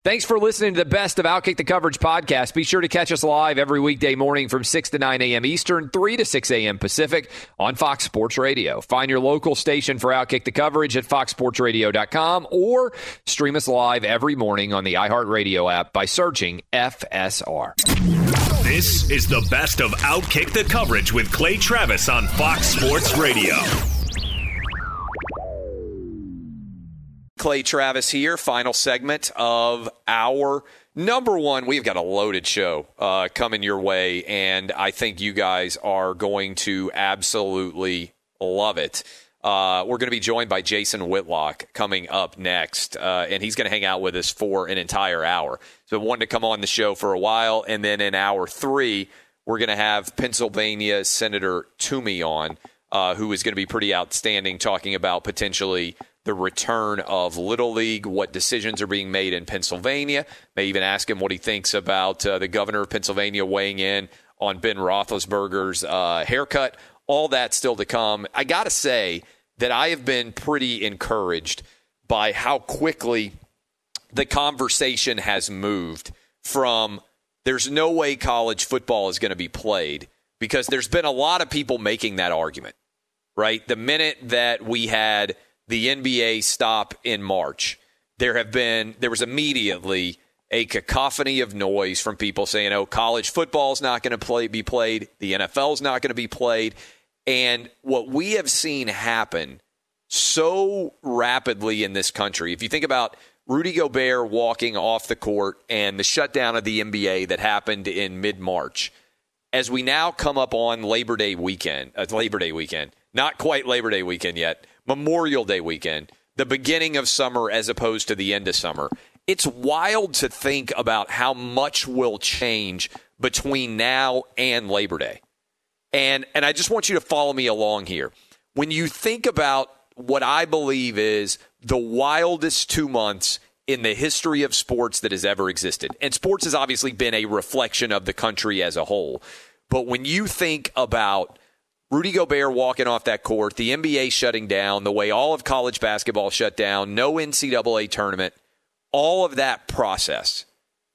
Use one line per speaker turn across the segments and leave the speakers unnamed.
Thanks for listening to the best of Outkick the Coverage podcast. Be sure to catch us live every weekday morning from 6 to 9 a.m. Eastern, 3 to 6 a.m. Pacific on Fox Sports Radio. Find your local station for Outkick the Coverage at foxsportsradio.com or stream us live every morning on the iHeartRadio app by searching FSR.
This is the best of Outkick the Coverage with Clay Travis on Fox Sports Radio.
Clay Travis here, final segment of our number one. We've got a loaded show coming your way, and I think you guys are going to absolutely love it. We're going to be joined by Jason Whitlock coming up next, and he's going to hang out with us for an entire hour. So wanted to come on the show for a while, and then in hour 3, we're going to have Pennsylvania Senator Toomey on, who is going to be pretty outstanding, talking about potentially the return of Little League, what decisions are being made in Pennsylvania. May even ask him what he thinks about the governor of Pennsylvania weighing in on Ben Roethlisberger's haircut. All that still to come. I got to say that I have been pretty encouraged by how quickly the conversation has moved from there's no way college football is going to be played, because there's been a lot of people making that argument, right? The minute that we had the NBA stop in March, there was immediately a cacophony of noise from people saying, oh, college football is not going to be played. The NFL is not going to be played. And what we have seen happen so rapidly in this country, if you think about Rudy Gobert walking off the court and the shutdown of the NBA that happened in mid-March, as we now come up on Labor Day weekend, not quite Labor Day weekend yet, Memorial Day weekend, the beginning of summer as opposed to the end of summer. It's wild to think about how much will change between now and Labor Day. And I just want you to follow me along here. When you think about what I believe is the wildest 2 months in the history of sports that has ever existed, and sports has obviously been a reflection of the country as a whole, but when you think about Rudy Gobert walking off that court, the NBA shutting down, the way all of college basketball shut down, no NCAA tournament, all of that process,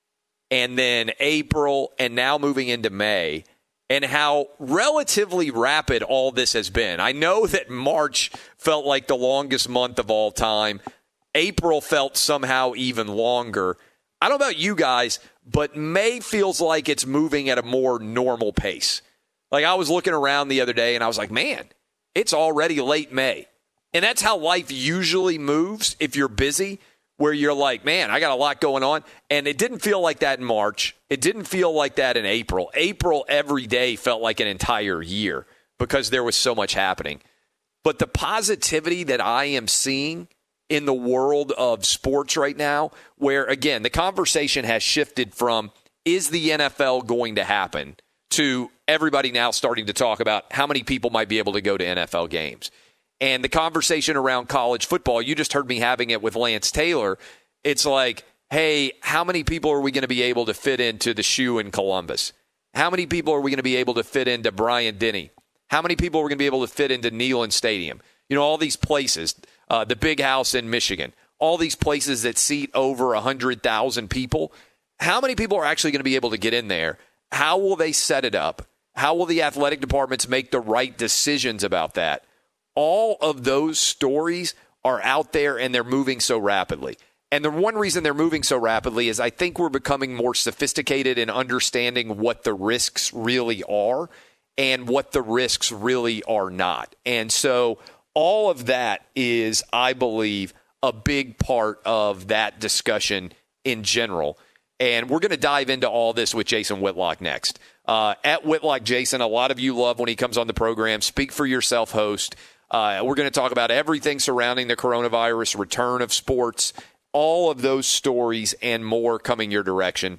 and then April and now moving into May, and how relatively rapid all this has been. I know that March felt like the longest month of all time. April felt somehow even longer. I don't know about you guys, but May feels like it's moving at a more normal pace. Like, I was looking around the other day and I was like, man, it's already late May. And that's how life usually moves if you're busy, where you're like, man, I got a lot going on. And it didn't feel like that in March. It didn't feel like that in April. April every day felt like an entire year because there was so much happening. But the positivity that I am seeing in the world of sports right now, where, again, the conversation has shifted from, is the NFL going to happen, to everybody now starting to talk about how many people might be able to go to NFL games. And the conversation around college football, you just heard me having it with Lance Taylor. It's like, hey, how many people are we going to be able to fit into the Shoe in Columbus? How many people are we going to be able to fit into Bryant-Denny? How many people are we going to be able to fit into Neyland Stadium? You know, all these places, the Big House in Michigan, all these places that seat over 100,000 people. How many people are actually going to be able to get in there? How will they set it up? How will the athletic departments make the right decisions about that? All of those stories are out there, and they're moving so rapidly. And the one reason they're moving so rapidly is I think we're becoming more sophisticated in understanding what the risks really are and what the risks really are not. And so all of that is, I believe, a big part of that discussion in general. And we're going to dive into all this with Jason Whitlock next. At Whitlock Jason, a lot of you love when he comes on the program. Speak for yourself host. We're going to talk about everything surrounding the coronavirus, return of sports, all of those stories and more coming your direction.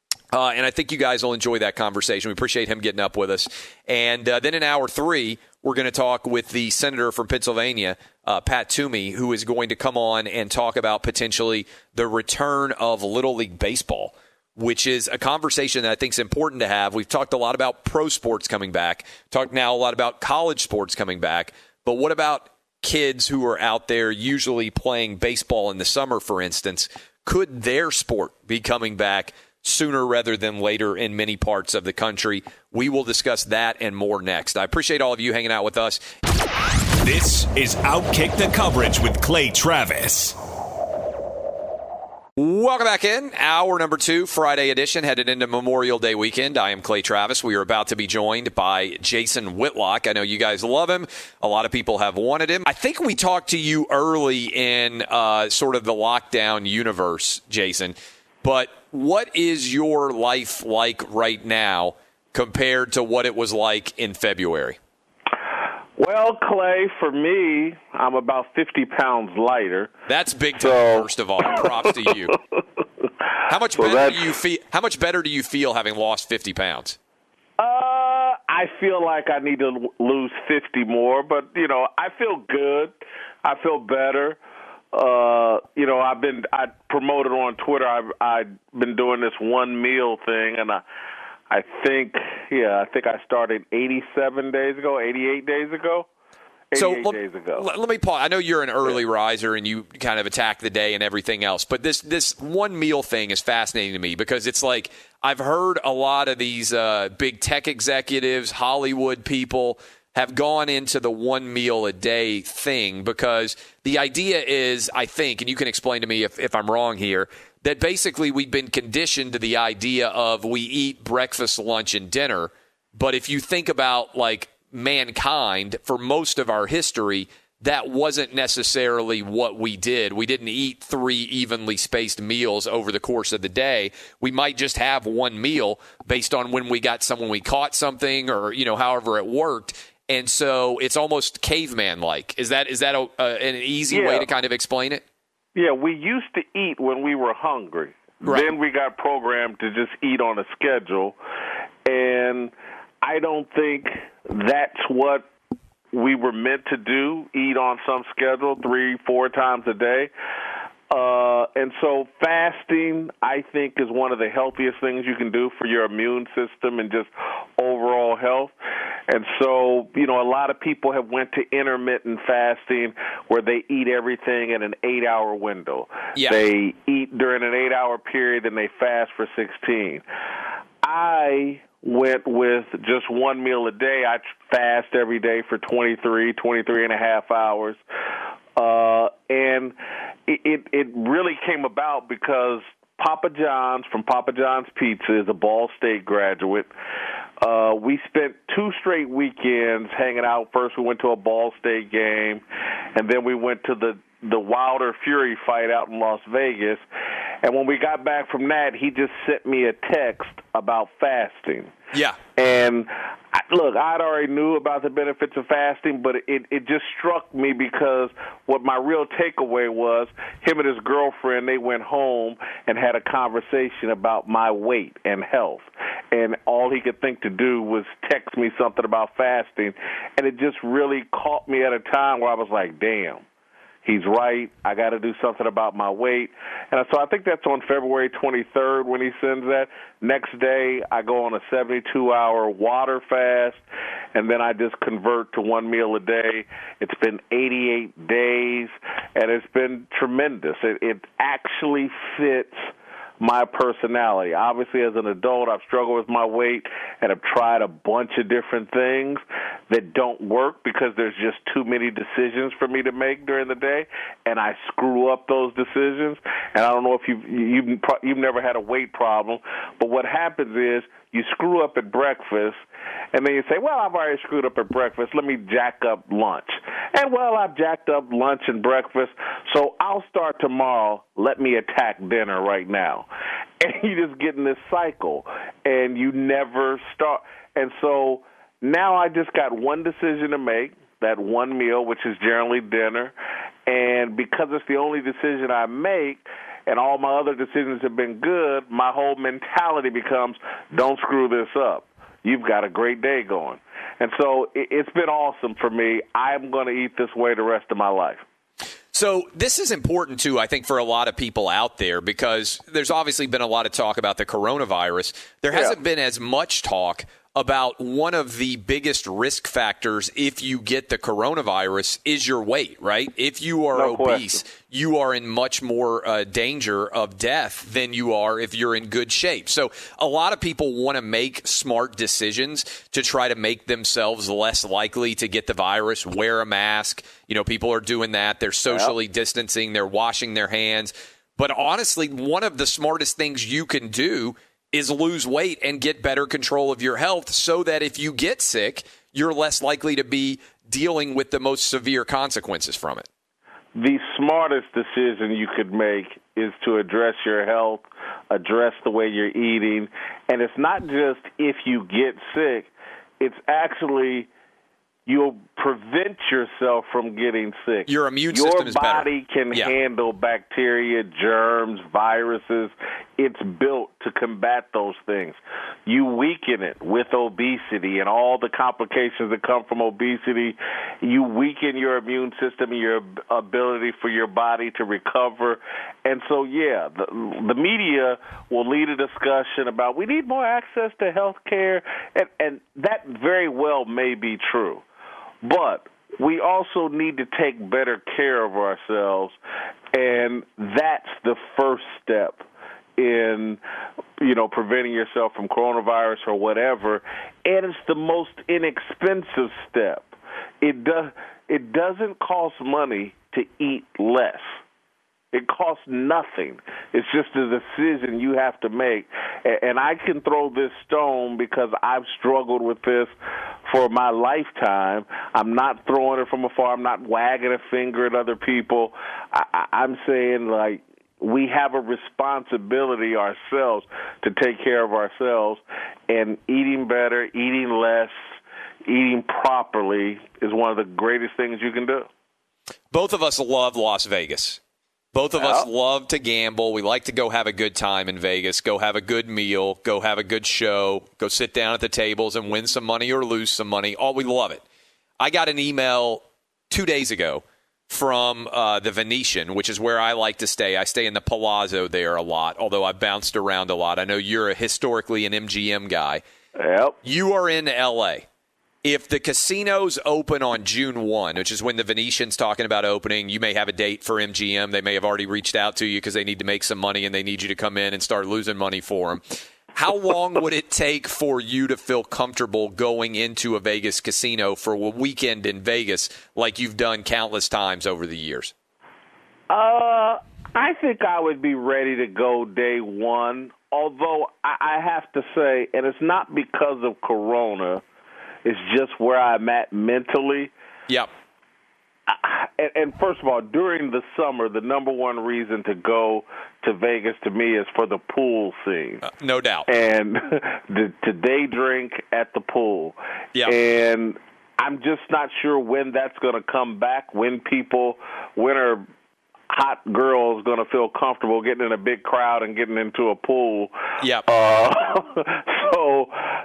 And I think you guys will enjoy that conversation. We appreciate him getting up with us. And then in hour 3, we're going to talk with the senator from Pennsylvania, Pat Toomey, who is going to come on and talk about potentially the return of Little League Baseball, which is a conversation that I think is important to have. We've talked a lot about pro sports coming back, talked now a lot about college sports coming back. But what about kids who are out there usually playing baseball in the summer, for instance? could their sport be coming back sooner rather than later in many parts of the country? We will discuss that and more next. I appreciate all of you hanging out with us.
This is Outkick the Coverage with Clay Travis.
Welcome back in. Hour number 2, Friday edition, headed into Memorial Day weekend. I am Clay Travis. We are about to be joined by Jason Whitlock. I know you guys love him. A lot of people have wanted him. I think we talked to you early in sort of the lockdown universe, Jason. But what is your life like right now compared to what it was like in February?
Well, Clay, for me, I'm about 50 pounds lighter.
That's big time, first of all. Props to you. How much better do you feel having lost 50 pounds?
I feel like I need to lose 50 more, but, I feel good. I feel better. I promoted on Twitter. I've been doing this one meal thing, and I think I started 88 days ago. 88 days ago.
Let me pause. I know you're an early riser and you kind of attack the day and everything else, but this one meal thing is fascinating to me because it's like I've heard a lot of these big tech executives, Hollywood people have gone into the one meal a day thing because the idea is, I think, and you can explain to me if I'm wrong here, that basically we've been conditioned to the idea of we eat breakfast, lunch, and dinner. But if you think about like mankind for most of our history, that wasn't necessarily what we did. We didn't eat 3 evenly spaced meals over the course of the day. We might just have one meal based on when we caught something or, however it worked. And so it's almost caveman-like. Is that an easy way to kind of explain it?
Yeah, we used to eat when we were hungry. Right. Then we got programmed to just eat on a schedule. And I don't think that's what we were meant to do, eat on some schedule 3-4 times a day. And so fasting, I think, is one of the healthiest things you can do for your immune system and just overall health. And so, a lot of people have went to intermittent fasting where they eat everything in an 8-hour window. Yeah. They eat during an 8-hour period and they fast for 16. I went with just one meal a day. I fast every day for 23 and a half hours. And it really came about because Papa John's from Papa John's Pizza is a Ball State graduate. We spent 2 straight weekends hanging out. First we went to a Ball State game, and then we went to the Wilder Fury fight out in Las Vegas. And when we got back from that, he just sent me a text about fasting.
Yeah.
And I'd already knew about the benefits of fasting, but it just struck me because what my real takeaway was, him and his girlfriend, they went home and had a conversation about my weight and health. And all he could think to do was text me something about fasting. And it just really caught me at a time where I was like, damn. He's right. I got to do something about my weight. And so I think that's on February 23rd when he sends that. Next day, I go on a 72-hour water fast, and then I just convert to one meal a day. It's been 88 days, and it's been tremendous. It actually fits my personality. Obviously, as an adult, I've struggled with my weight and have tried a bunch of different things that don't work because there's just too many decisions for me to make during the day, and I screw up those decisions. And I don't know if you've never had a weight problem, but what happens is you screw up at breakfast, and then you say, well, I've already screwed up at breakfast. Let me jack up lunch. And, well, I've jacked up lunch and breakfast, so I'll start tomorrow. Let me attack dinner right now. And you just get in this cycle, and you never start. And so now I just got one decision to make, that one meal, which is generally dinner. And because it's the only decision I make, and all my other decisions have been good, my whole mentality becomes, don't screw this up. You've got a great day going. And so it's been awesome for me. I'm going to eat this way the rest of my life.
So this is important, too, I think, for a lot of people out there because there's obviously been a lot of talk about the coronavirus. There hasn't been as much talk about one of the biggest risk factors if you get the coronavirus is your weight, right? If you are obese, you are in much more danger of death than you are if you're in good shape. So a lot of people want to make smart decisions to try to make themselves less likely to get the virus, wear a mask. People are doing that. They're socially distancing. They're washing their hands. But honestly, one of the smartest things you can do is lose weight and get better control of your health so that if you get sick, you're less likely to be dealing with the most severe consequences from it.
The smartest decision you could make is to address your health, address the way you're eating. And it's not just if you get sick, it's actually you'll prevent yourself from getting sick.
Your immune system is better.
Your body can handle bacteria, germs, viruses. It's built to combat those things. You weaken it with obesity and all the complications that come from obesity. You weaken your immune system and your ability for your body to recover. And so, the media will lead a discussion about we need more access to health care, and that very well may be true. But we also need to take better care of ourselves, and that's the first step in, preventing yourself from coronavirus or whatever, and it's the most inexpensive step. It doesn't cost money to eat less. It costs nothing. It's just a decision you have to make. And I can throw this stone because I've struggled with this for my lifetime. I'm not throwing it from afar. I'm not wagging a finger at other people. I'm saying, we have a responsibility ourselves to take care of ourselves, and eating better, eating less, eating properly is one of the greatest things you can do.
Both of us love Las Vegas. Both of us love to gamble. We like to go have a good time in Vegas, go have a good meal, go have a good show, go sit down at the tables and win some money or lose some money. We love it. I got an email 2 days ago from the Venetian, which is where I like to stay. I stay in the Palazzo there a lot, although I've bounced around a lot. I know you're historically an MGM guy.
Yep.
You are in L.A. If the casinos open on June 1, which is when the Venetian's talking about opening, you may have a date for MGM. They may have already reached out to you because they need to make some money and they need you to come in and start losing money for them. How long would it take for you to feel comfortable going into a Vegas casino for a weekend in Vegas like you've done countless times over the years?
I think I would be ready to go day one, although I have to say, and it's not because of Corona, it's just where I'm at mentally.
Yep.
And first of all, during the summer, the number one reason to go to Vegas to me is for the pool scene.
No doubt.
And to day drink at the pool.
Yep.
And I'm just not sure when that's going to come back, when are hot girls going to feel comfortable getting in a big crowd and getting into a pool.
Yep.
So,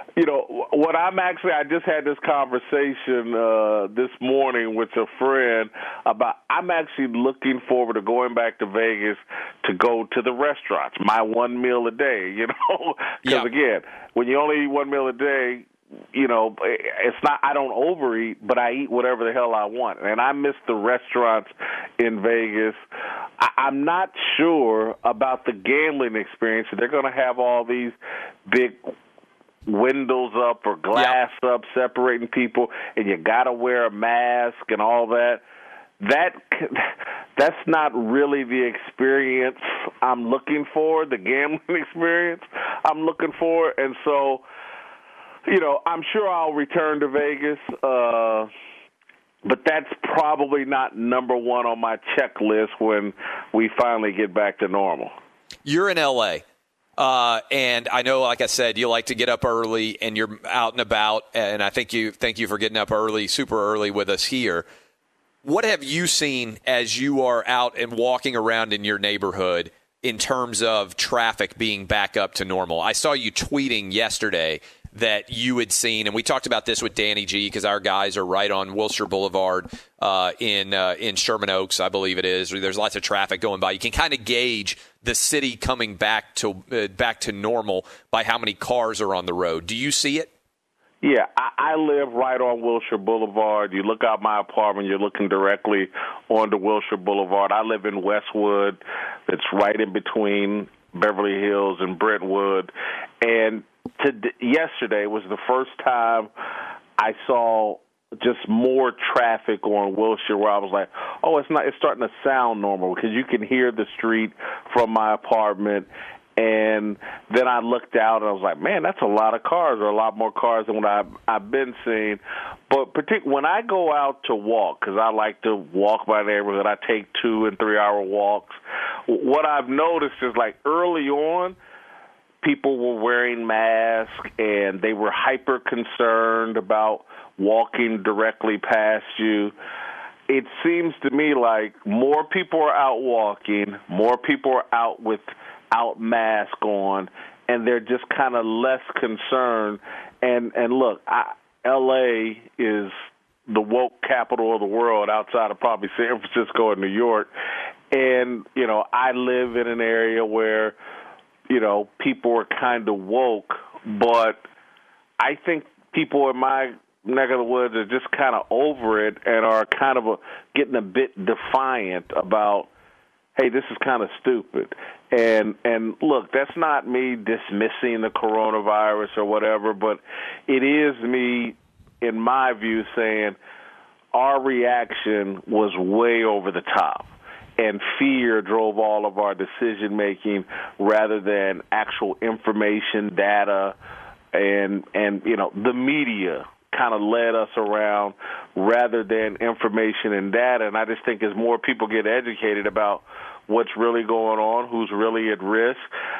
I just had this conversation this morning with a friend about I'm actually looking forward to going back to Vegas to go to the restaurants, my one meal a day, Because, again, when you only eat one meal a day, it's not, I don't overeat, but I eat whatever the hell I want. And I miss the restaurants in Vegas. I'm not sure about the gambling experience. They're going to have all these big windows up or glass up separating people, and you got to wear a mask and all that. That's not really the experience I'm looking for, the gambling experience I'm looking for. And so, I'm sure I'll return to Vegas, but that's probably not number one on my checklist when we finally get back to normal.
You're in L.A., and I know, like I said, you like to get up early and you're out and about, and I thank you for getting up early, super early with us here. What have you seen as you are out and walking around in your neighborhood in terms of traffic being back up to normal? I saw you tweeting yesterday that you had seen, and we talked about this with Danny G because our guys are right on Wilshire Boulevard in Sherman Oaks, I believe it is. There's lots of traffic going by. You can kind of gauge the city coming back to normal by how many cars are on the road. Do you see it?
Yeah, I live right on Wilshire Boulevard. You look out my apartment, you're looking directly onto Wilshire Boulevard. I live in Westwood. It's right in between Beverly Hills and Brentwood. And yesterday was the first time I saw just more traffic on Wilshire where I was like, oh, it's starting to sound normal because you can hear the street from my apartment. And then I looked out and I was like, man, that's a lot of cars, or a lot more cars than what I've been seeing. But when I go out to walk, because I like to walk my neighborhood, I take 2 and 3 hour walks. What I've noticed is, like, early on, people were wearing masks and they were hyper concerned about walking directly past you. It seems to me like more people are out walking, more people are out without mask on, and they're just kind of less concerned. And look, L.A. is the woke capital of the world outside of probably San Francisco and New York. And, you know, I live in an area where, you know, people are kind of woke, but I think people in my neck of the woods are just kind of over it and are kind of getting a bit defiant about, hey, this is kind of stupid. And look, that's not me dismissing the coronavirus or whatever, but it is me, in my view, saying our reaction was way over the top. And fear drove all of our decision-making rather than actual information, data, and you know, the media kind of led us around rather than information and data. And I just think as more people get educated about what's really going on, who's really at risk,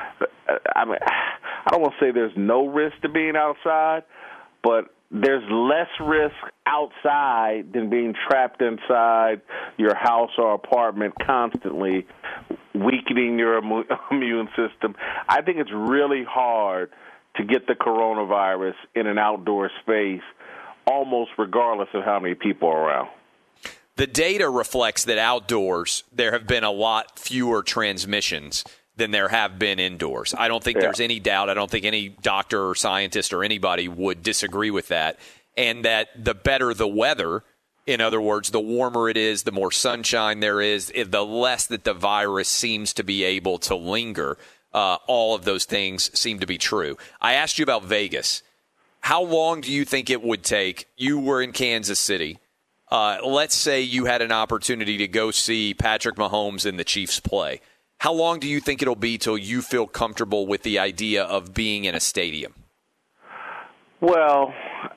I mean, I don't want to say there's no risk to being outside, but there's less risk outside than being trapped inside your house or apartment constantly, weakening your immune system. I think it's really hard to get the coronavirus in an outdoor space, almost regardless of how many people are around.
The data reflects that outdoors there have been a lot fewer transmissions than there have been indoors. I don't think there's any doubt. I don't think any doctor or scientist or anybody would disagree with that. And that the better the weather, in other words, the warmer it is, the more sunshine there is, the less that the virus seems to be able to linger. All of those things seem to be true. I asked you about Vegas. How long do you think it would take? You were in Kansas City. Let's say you had an opportunity to go see Patrick Mahomes and the Chiefs play. How long do you think it'll be till you feel comfortable with the idea of being in a stadium?
Well,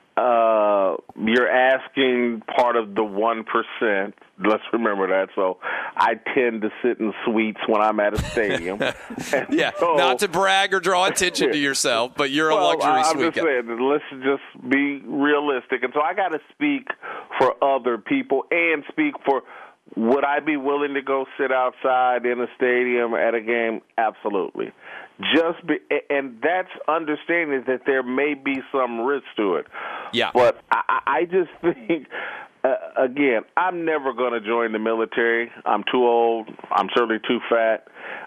you're asking part of the 1%. Let's remember that. So I tend to sit in suites when I'm at a stadium.
Yeah, so, not to brag or draw attention to yourself, but you're a luxury suite.
I'm just saying, let's just be realistic. And so I got to speak for other people and speak for, would I be willing to go sit outside in a stadium at a game? Absolutely. And that's understanding that there may be some risk to it.
Yeah.
But I just think, again, I'm never going to join the military. I'm too old. I'm certainly too fat.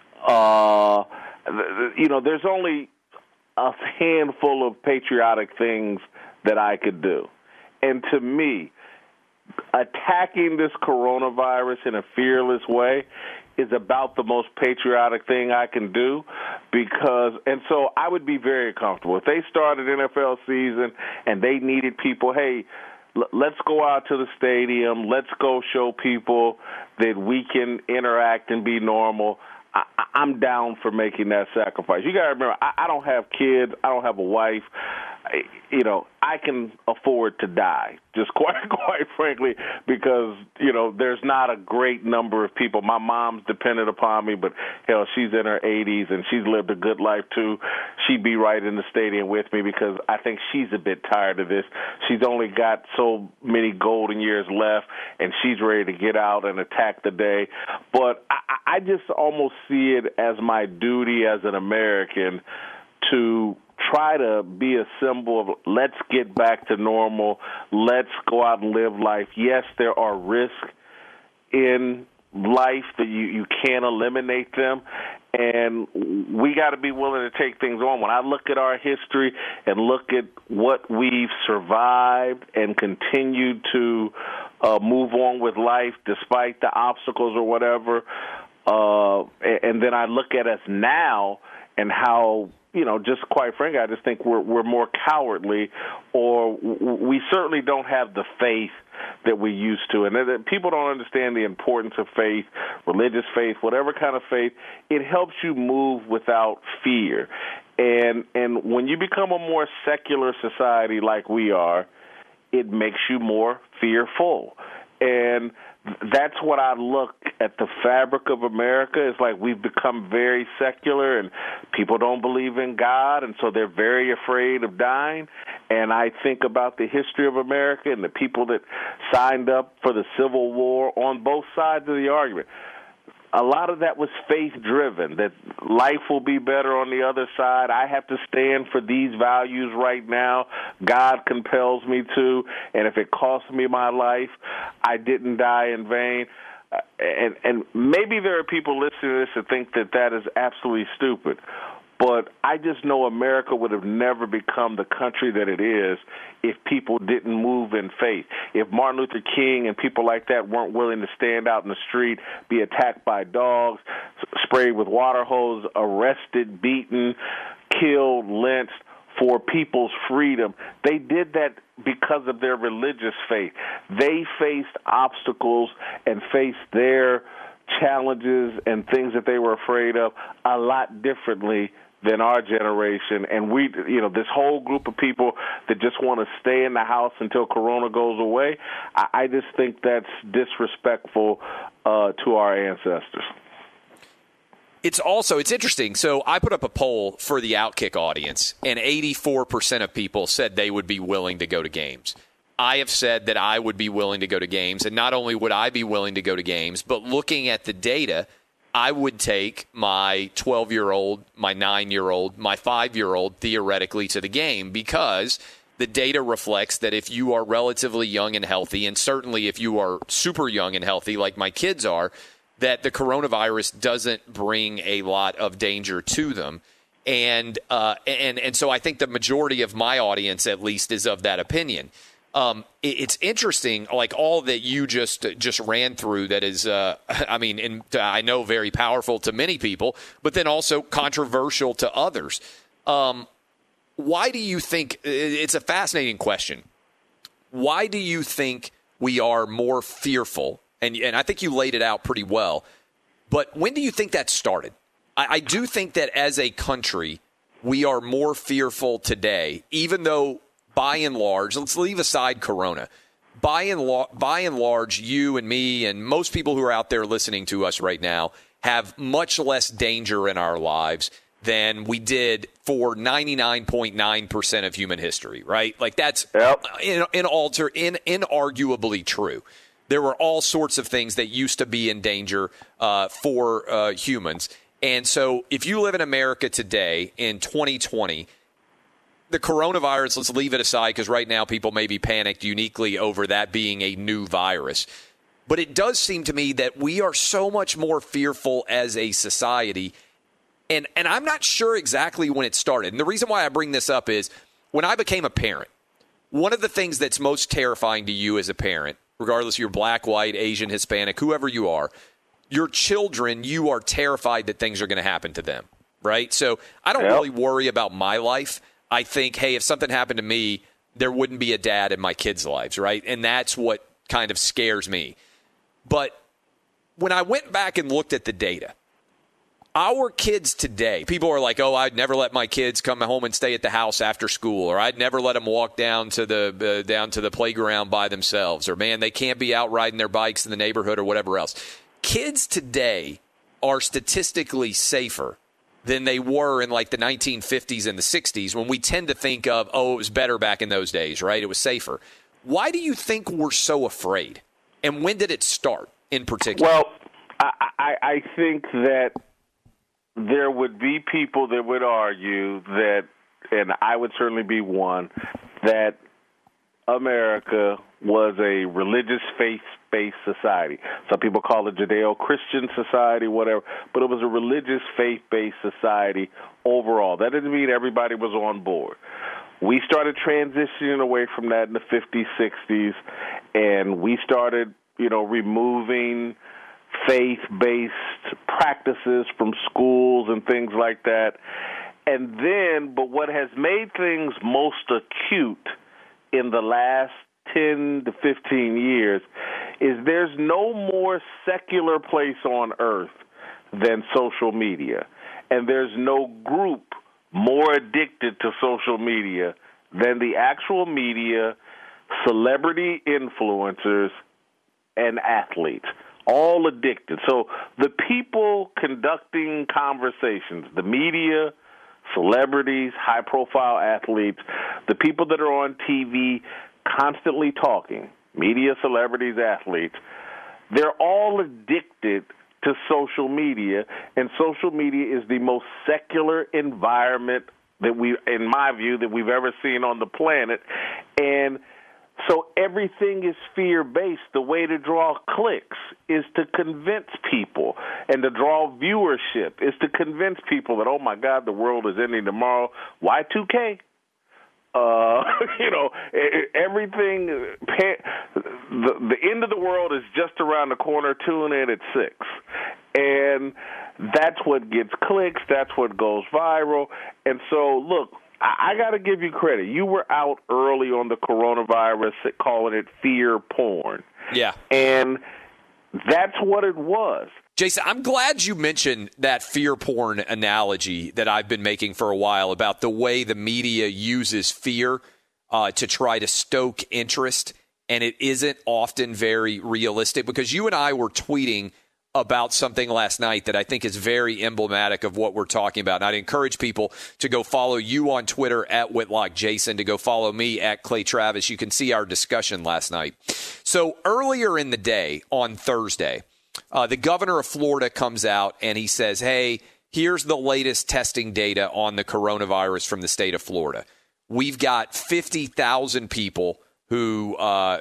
You know, there's only a handful of patriotic things that I could do. And to me, attacking this coronavirus in a fearless way is about the most patriotic thing I can do and so I would be very comfortable. If they started NFL season and they needed people, hey, let's go out to the stadium, let's go show people that we can interact and be normal, I'm down for making that sacrifice. You got to remember, I don't have kids, I don't have a wife. You know, I can afford to die, just quite frankly, because, you know, there's not a great number of people. My mom's dependent upon me, but, hell, she's in her 80s, and she's lived a good life, too. She'd be right in the stadium with me because I think she's a bit tired of this. She's only got so many golden years left, and she's ready to get out and attack the day. But I just almost see it as my duty as an American to try to be a symbol of let's get back to normal, let's go out and live life. Yes, there are risks in life that you can't eliminate them, And we got to be willing to take things on. When I look at our history and look at what we've survived and continued to move on with life despite the obstacles or whatever, and then I look at us now and how, just quite frankly, I just think we're more cowardly, or we certainly don't have the faith that we used to. And people don't understand the importance of faith, religious faith, whatever kind of faith. It helps you move without fear. And when you become a more secular society like we are, it makes you more fearful. And that's what I look at the fabric of America. It's like we've become very secular, and people don't believe in God, and so they're very afraid of dying. And I think about the history of America and the people that signed up for the Civil War on both sides of the argument. A lot of that was faith-driven, that life will be better on the other side. I have to stand for these values right now. God compels me to, and if it costs me my life, I didn't die in vain. And maybe there are people listening to this that think that that is absolutely stupid. But I just know America would have never become the country that it is if people didn't move in faith. If Martin Luther King and people like that weren't willing to stand out in the street, be attacked by dogs, sprayed with water hose, arrested, beaten, killed, lynched for people's freedom. They did that because of their religious faith. They faced obstacles and faced their challenges and things that they were afraid of a lot differently than our generation. And we, this whole group of people that just want to stay in the house until Corona goes away, I just think that's disrespectful to our ancestors.
It's interesting. So I put up a poll for the Outkick audience, and 84% of people said they would be willing to go to games. I have said that I would be willing to go to games, and not only would I be willing to go to games, but looking at the data, I would take my 12-year-old, my 9-year-old, my 5-year-old theoretically to the game, because the data reflects that if you are relatively young and healthy, and certainly if you are super young and healthy like my kids are, that the coronavirus doesn't bring a lot of danger to them. And so I think the majority of my audience, at least, is of that opinion. It's interesting, like all that you just ran through. That is, I know very powerful to many people, but then also controversial to others. Why do you think? It's a fascinating question. Why do you think we are more fearful? And I think you laid it out pretty well. But when do you think that started? I do think that as a country, we are more fearful today, even though, by and large, let's leave aside Corona. By and large, you and me and most people who are out there listening to us right now have much less danger in our lives than we did for 99.9% of human history, right? Like that's inarguably true. There were all sorts of things that used to be in danger for humans. And so if you live in America today in 2020, the coronavirus, let's leave it aside because right now people may be panicked uniquely over that being a new virus. But it does seem to me that we are so much more fearful as a society. And I'm not sure exactly when it started. And the reason why I bring this up is when I became a parent, one of the things that's most terrifying to you as a parent, regardless if you're black, white, Asian, Hispanic, whoever you are, your children, you are terrified that things are going to happen to them, right? So I don't really worry about my life. I think, hey, if something happened to me, there wouldn't be a dad in my kids' lives, right? And that's what kind of scares me. But when I went back and looked at the data, our kids today, people are like, oh, I'd never let my kids come home and stay at the house after school, or I'd never let them walk down to the playground by themselves, or man, they can't be out riding their bikes in the neighborhood or whatever else. Kids today are statistically safer than they were in like the 1950s and the 60s, when we tend to think of, oh, it was better back in those days, right? It was safer. Why do you think we're so afraid? And when did it start in particular?
Well, I think that there would be people that would argue that, and I would certainly be one, that America was a religious faith-based society. Some people call it Judeo-Christian society, whatever, but it was a religious faith-based society overall. That didn't mean everybody was on board. We started transitioning away from that in the 50s, 60s, and we started, removing faith-based practices from schools and things like that. And then, but what has made things most acute in the last 10 to 15 years is there's no more secular place on earth than social media. And there's no group more addicted to social media than the actual media, celebrity influencers, and athletes. All addicted. So the people conducting conversations, the media, celebrities, high-profile athletes, the people that are on TV constantly talking, media, celebrities, athletes, they're all addicted to social media, and social media is the most secular environment that in my view, that we've ever seen on the planet. And so everything is fear-based. The way to draw clicks is to convince people, and to draw viewership is to convince people that, oh, my God, the world is ending tomorrow. Y2K. Everything, the end of the world is just around the corner. Tune in at 6. And that's what gets clicks. That's what goes viral. And so, look, I got to give you credit. You were out early on the coronavirus calling it fear porn.
Yeah.
And that's what it was.
Jason, I'm glad you mentioned that fear porn analogy that I've been making for a while about the way the media uses fear to try to stoke interest, and it isn't often very realistic, because you and I were tweeting about something last night that I think is very emblematic of what we're talking about. And I'd encourage people to go follow you on Twitter at Whitlock Jason, to go follow me at Clay Travis. You can see our discussion last night. So earlier in the day on Thursday, the governor of Florida comes out and he says, hey, here's the latest testing data on the coronavirus from the state of Florida. We've got 50,000 people who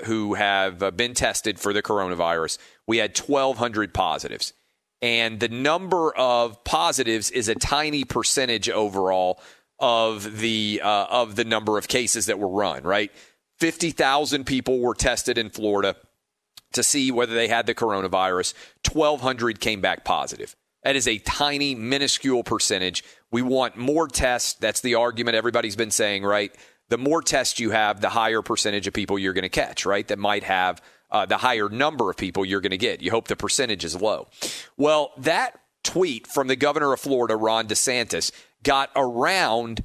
have been tested for the coronavirus. We had 1,200 positives. And the number of positives is a tiny percentage overall of the number of cases that were run, right? 50,000 people were tested in Florida to see whether they had the coronavirus. 1,200 came back positive. That is a tiny, minuscule percentage. We want more tests. That's the argument everybody's been saying, right? The more tests you have, the higher percentage of people you're going to catch, right? That might have the higher number of people you're going to get. You hope the percentage is low. Well, that tweet from the governor of Florida, Ron DeSantis, got around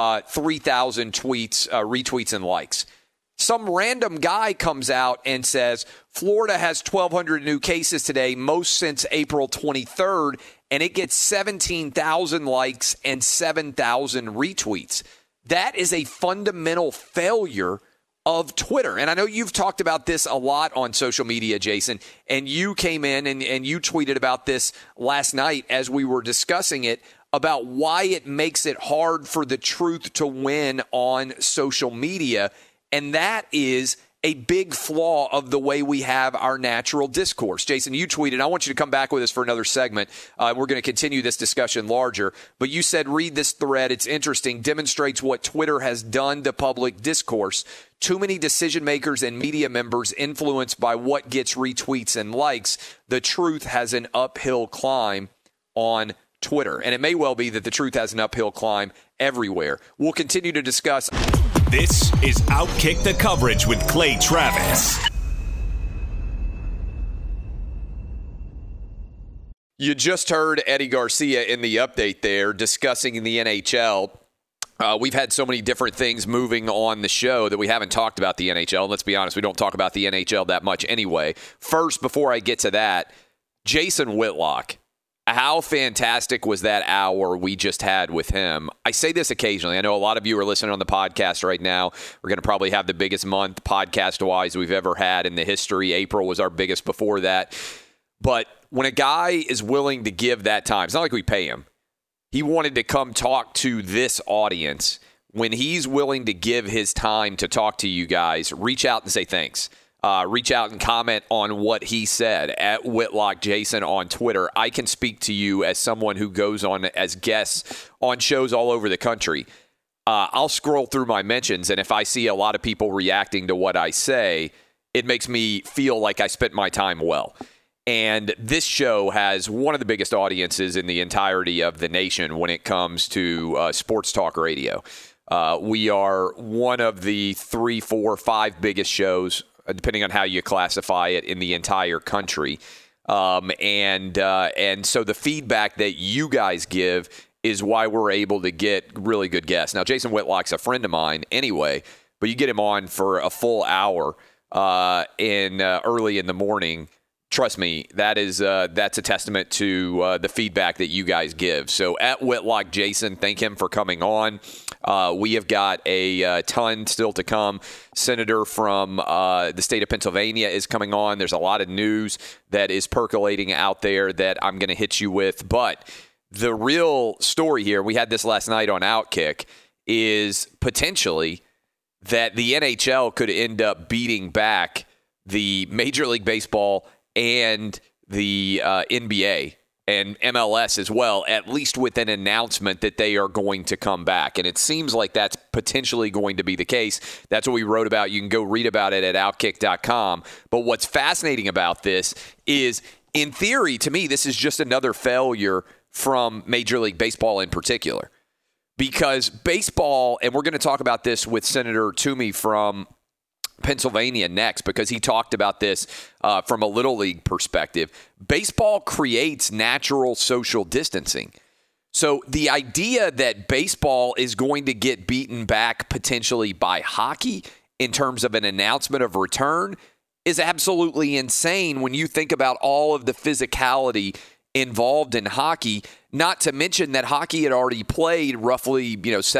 3,000 tweets, retweets, and likes. Some random guy comes out and says, Florida has 1,200 new cases today, most since April 23rd, and it gets 17,000 likes and 7,000 retweets. That is a fundamental failure of Twitter. And I know you've talked about this a lot on social media, Jason, and you came in and you tweeted about this last night as we were discussing it, about why it makes it hard for the truth to win on social media. And that is a big flaw of the way we have our natural discourse. Jason, you tweeted, I want you to come back with us for another segment. We're going to continue this discussion larger. But you said, read this thread. It's interesting. Demonstrates what Twitter has done to public discourse. Too many decision makers and media members influenced by what gets retweets and likes. The truth has an uphill climb on Twitter. And it may well be that the truth has an uphill climb everywhere. We'll continue to discuss.
This is Outkick the Coverage with Clay Travis.
You just heard Eddie Garcia in the update there discussing the NHL. We've had so many different things moving on the show that we haven't talked about the NHL. Let's be honest, we don't talk about the NHL that much anyway. First, before I get to that, Jason Whitlock. How fantastic was that hour we just had with him? I say this occasionally. I know a lot of you are listening on the podcast right now. We're going to probably have the biggest month podcast-wise we've ever had in the history. April was our biggest before that. But when a guy is willing to give that time, it's not like we pay him. He wanted to come talk to this audience. When he's willing to give his time to talk to you guys, reach out and say thanks. reach out and comment on what he said at Whitlock Jason on Twitter. I can speak to you as someone who goes on as guests on shows all over the country. I'll scroll through my mentions, and if I see a lot of people reacting to what I say, it makes me feel like I spent my time well. And this show has one of the biggest audiences in the entirety of the nation when it comes to sports talk radio. We are one of the 3, 4, 5 biggest shows, depending on how you classify it, in the entire country. And so the feedback that you guys give is why we're able to get really good guests. Now, Jason Whitlock's a friend of mine anyway, but you get him on for a full hour early in the morning. Trust me, that's a testament to the feedback that you guys give. So at Whitlock Jason, thank him for coming on. We have got a ton still to come. Senator from the state of Pennsylvania is coming on. There's a lot of news that is percolating out there that I'm going to hit you with. But the real story here, we had this last night on Outkick, is potentially that the NHL could end up beating back the Major League Baseball and the NBA and MLS as well, at least with an announcement that they are going to come back. And it seems like that's potentially going to be the case. That's what we wrote about. You can go read about it at Outkick.com. But what's fascinating about this is, in theory, to me, this is just another failure from Major League Baseball in particular. Because baseball, and we're going to talk about this with Senator Toomey from Pennsylvania next, because he talked about this from a Little League perspective. Baseball creates natural social distancing. So the idea that baseball is going to get beaten back potentially by hockey in terms of an announcement of return is absolutely insane when you think about all of the physicality involved in hockey, not to mention that hockey had already played roughly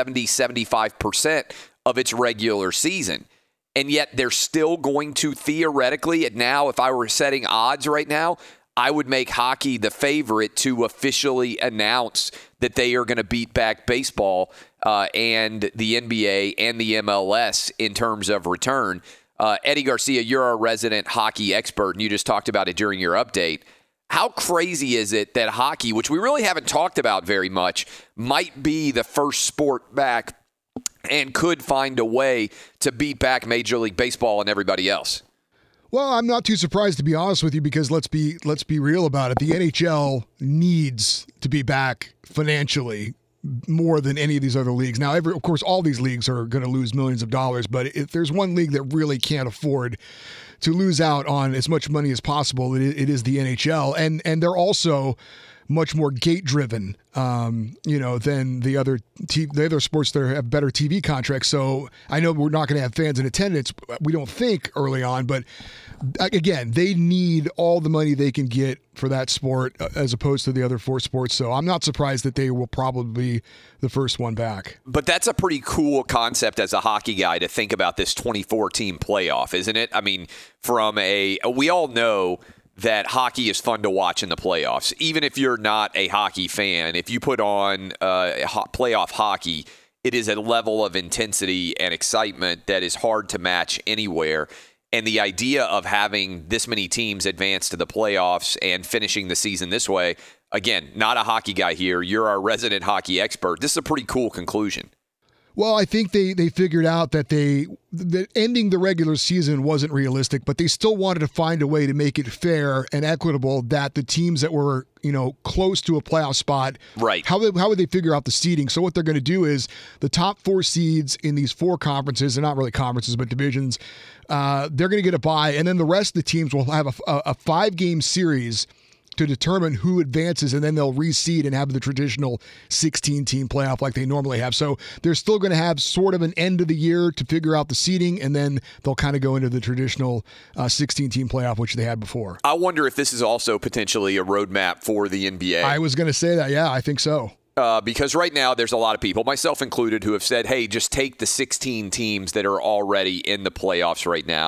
70-75% of its regular season. And yet they're still going to theoretically, now if I were setting odds right now, I would make hockey the favorite to officially announce that they are going to beat back baseball and the NBA and the MLS in terms of return. Eddie Garcia, you're our resident hockey expert, and you just talked about it during your update. How crazy is it that hockey, which we really haven't talked about very much, might be the first sport back and could find a way to beat back Major League Baseball and everybody else?
Well, I'm not too surprised, to be honest with you, because let's be real about it. The NHL needs to be back financially more than any of these other leagues. Now, of course, all these leagues are going to lose millions of dollars, but if there's one league that really can't afford to lose out on as much money as possible, it is the NHL. And they're also much more gate-driven, than the other sports that have better TV contracts. So I know we're not going to have fans in attendance, we don't think, early on, but again, they need all the money they can get for that sport as opposed to the other 4 sports. So I'm not surprised that they will probably be the first one back.
But that's a pretty cool concept as a hockey guy to think about this 24-team playoff, isn't it? I mean, we all know that hockey is fun to watch in the playoffs. Even if you're not a hockey fan, if you put on playoff hockey, it is a level of intensity and excitement that is hard to match anywhere. And the idea of having this many teams advance to the playoffs and finishing the season this way, again, not a hockey guy here. You're our resident hockey expert. This is a pretty cool conclusion.
Well, I think they figured out that that ending the regular season wasn't realistic, but they still wanted to find a way to make it fair and equitable that the teams that were, close to a playoff spot,
right?
How would they figure out the seeding? So what they're going to do is the top 4 seeds in these 4 conferences, they're not really conferences, but divisions, they're going to get a bye, and then the rest of the teams will have a 5-game series to determine who advances, and then they'll reseed and have the traditional 16-team playoff like they normally have. So they're still going to have sort of an end of the year to figure out the seeding, and then they'll kind of go into the traditional 16-team playoff, which they had before.
I wonder if this is also potentially a roadmap for the NBA.
I was going to say that. Yeah, I think so.
Because right now there's a lot of people, myself included, who have said, hey, just take the 16 teams that are already in the playoffs right now.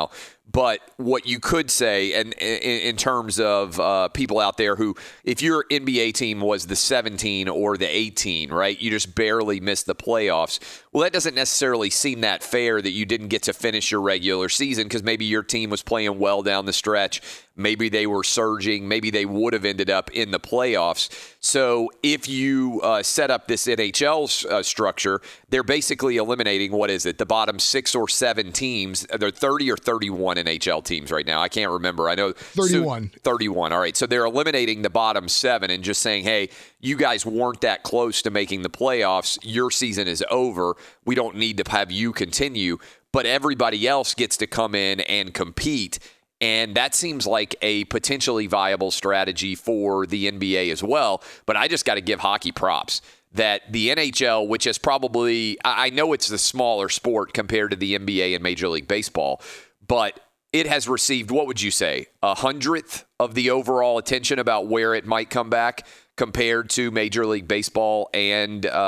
But what you could say, and in terms of people out there who, if your NBA team was the 17 or the 18, right, you just barely missed the playoffs. Well, that doesn't necessarily seem that fair that you didn't get to finish your regular season because maybe your team was playing well down the stretch. Maybe they were surging. Maybe they would have ended up in the playoffs. So if you set up this NHL structure, they're basically eliminating, what is it, the bottom 6 or 7 teams. They're 30 or 31 NHL teams right now. I can't remember. I know
31.
31. All right. So they're eliminating the bottom 7 and just saying, hey, you guys weren't that close to making the playoffs. Your season is over. We don't need to have you continue. But everybody else gets to come in and compete. And that seems like a potentially viable strategy for the NBA as well. But I just got to give hockey props that the NHL, which is probably, I know it's the smaller sport compared to the NBA and Major League Baseball, but it has received, what would you say, 100th of the overall attention about where it might come back compared to Major League Baseball and the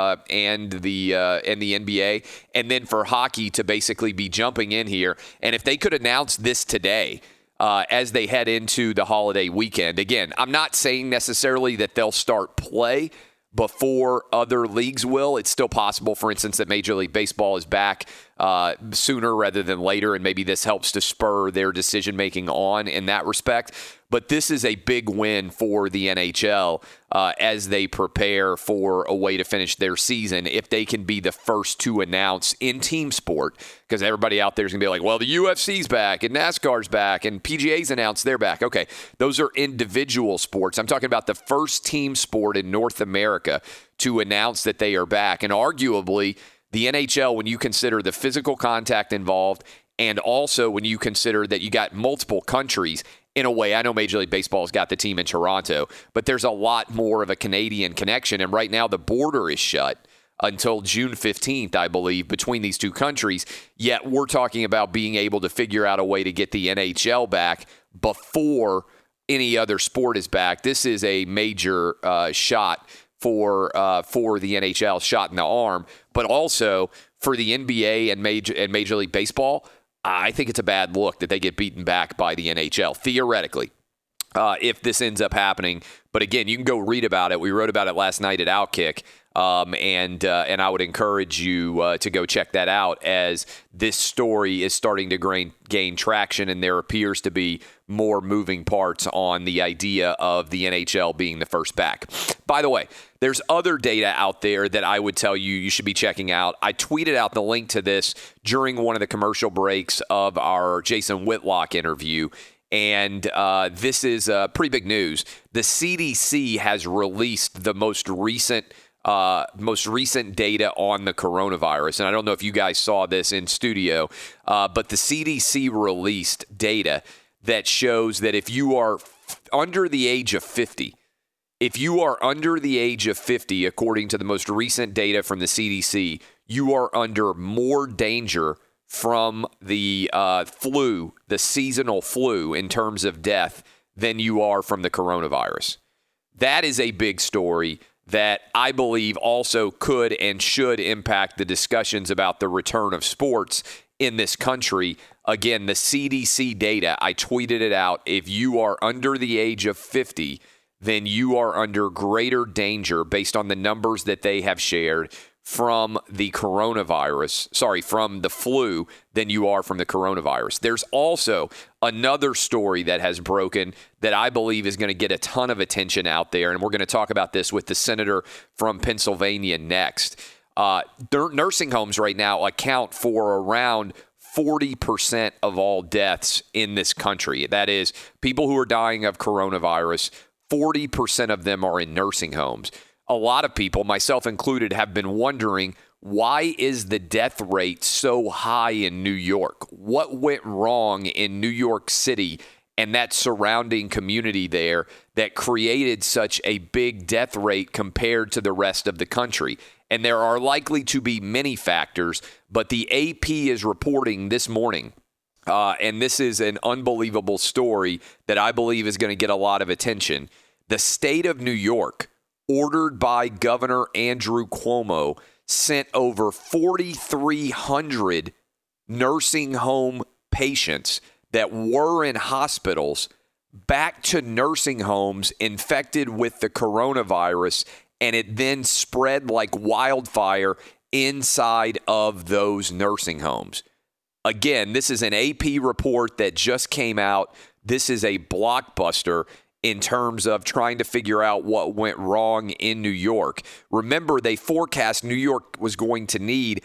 NBA. And then for hockey to basically be jumping in here. And if they could announce this today, as they head into the holiday weekend. Again, I'm not saying necessarily that they'll start play before other leagues will. It's still possible, for instance, that Major League Baseball is back sooner rather than later, and maybe this helps to spur their decision-making on in that respect. But this is a big win for the NHL as they prepare for a way to finish their season if they can be the first to announce in team sport, because everybody out there is going to be like, well, the UFC's back and NASCAR's back and PGA's announced they're back. Okay, those are individual sports. I'm talking about the first team sport in North America to announce that they are back. And arguably, the NHL, when you consider the physical contact involved and also when you consider that you got multiple countries, in a way, I know Major League Baseball has got the team in Toronto, but there's a lot more of a Canadian connection. And right now the border is shut until June 15th, I believe, between these two countries. Yet we're talking about being able to figure out a way to get the NHL back before any other sport is back. This is a major shot for the NHL, shot in the arm, but also for the NBA and Major League Baseball. I think it's a bad look that they get beaten back by the NHL, theoretically, if this ends up happening. But again, you can go read about it. We wrote about it last night at Outkick, and I would encourage you to go check that out as this story is starting to gain traction, and there appears to be more moving parts on the idea of the NHL being the first back. By the way, there's other data out there that I would tell you should be checking out. I tweeted out the link to this during one of the commercial breaks of our Jason Whitlock interview. And this is pretty big news. The CDC has released the most recent data on the coronavirus. And I don't know if you guys saw this in studio, but the CDC released data that shows that if you are under the age of 50, according to the most recent data from the CDC, you are under more danger from the flu, the seasonal flu, in terms of death than you are from the coronavirus. That is a big story that I believe also could and should impact the discussions about the return of sports in this country. Again, the CDC data, I tweeted it out. If you are under the age of 50, then you are under greater danger based on the numbers that they have shared from the from the flu than you are from the coronavirus. There's also another story that has broken that I believe is going to get a ton of attention out there, and we're going to talk about this with the senator from Pennsylvania next. Nursing homes right now account for around 40% of all deaths in this country. That is, people who are dying of coronavirus, 40% of them are in nursing homes. A lot of people, myself included, have been wondering, why is the death rate so high in New York? What went wrong in New York City and that surrounding community there that created such a big death rate compared to the rest of the country? And there are likely to be many factors, but the AP is reporting this morning, and this is an unbelievable story that I believe is going to get a lot of attention. The state of New York, ordered by Governor Andrew Cuomo, sent over 4,300 nursing home patients that were in hospitals back to nursing homes infected with the coronavirus, and it then spread like wildfire inside of those nursing homes. Again, this is an AP report that just came out. This is a blockbuster in terms of trying to figure out what went wrong in New York. Remember, they forecast New York was going to need